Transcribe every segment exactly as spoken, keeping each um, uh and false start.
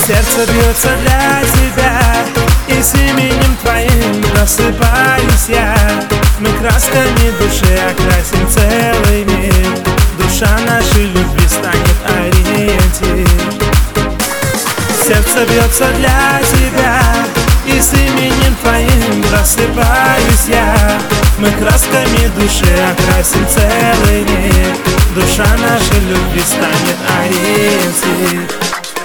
Сердце бьется для тебя, и с именем твоим просыпаюсь я. Мы красками души окрасим целый мир, душа нашей любви станет ориентир. Сердце бьется для тебя, и с именем твоим просыпаюсь я. Мы красками души окрасим целый мир, душа нашей любви станет ориентир.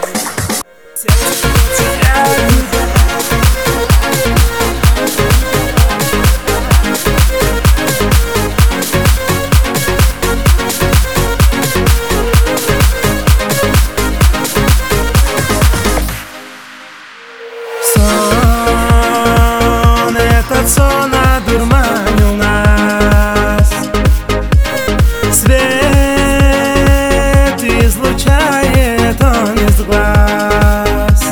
Сон, этот сон одурманил нас. Свет излучает он из глаз.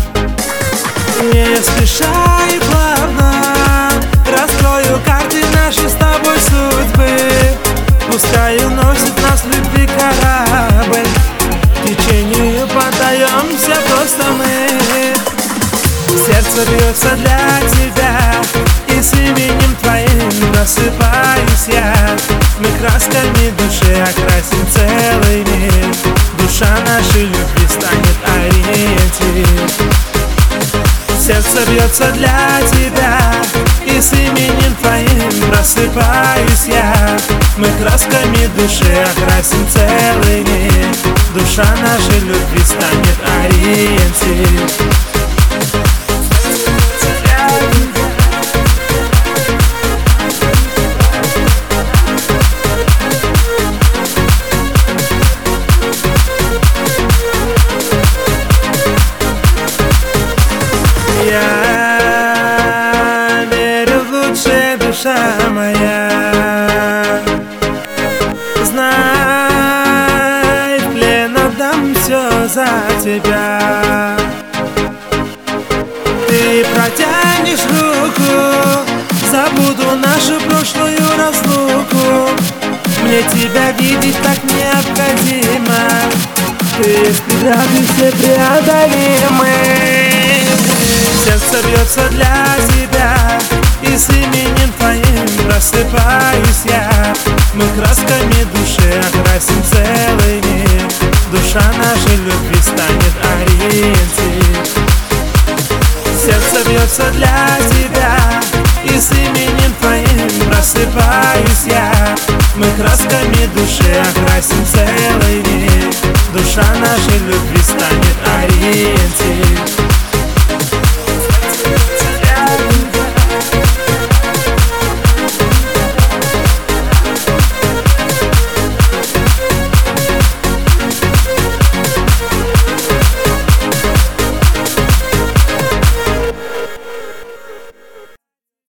Не спеша и плавно раскрою карты нашей с тобой судьбы. Пускай уносит нас любви корабль, течению поддаемся просто мы. Сердце бьется для тебя, и с именем твоим просыпаюсь я. Мы красками души окрасим целый мир, душа нашей любви станет ориентир. Сердце бьется для тебя, и с именем твоим просыпаюсь я. Мы красками души окрасим целый мир, душа нашей любви станет ориентир. Я верю в лучшее, душа моя. Знай, в плен отдам все за тебя. Ты протянешь руку, забуду нашу прошлую разлуку. Мне тебя видеть так необходимо. Ты взгляды все преодолимы. Сердце бьется для тебя, и с именем твоим просыпаюсь я. Мы красками души окрасим целый мир, душа нашей любви станет ориентир. Сердце бьется для тебя, и с именем твоим просыпаюсь я. Мы красками души окрасим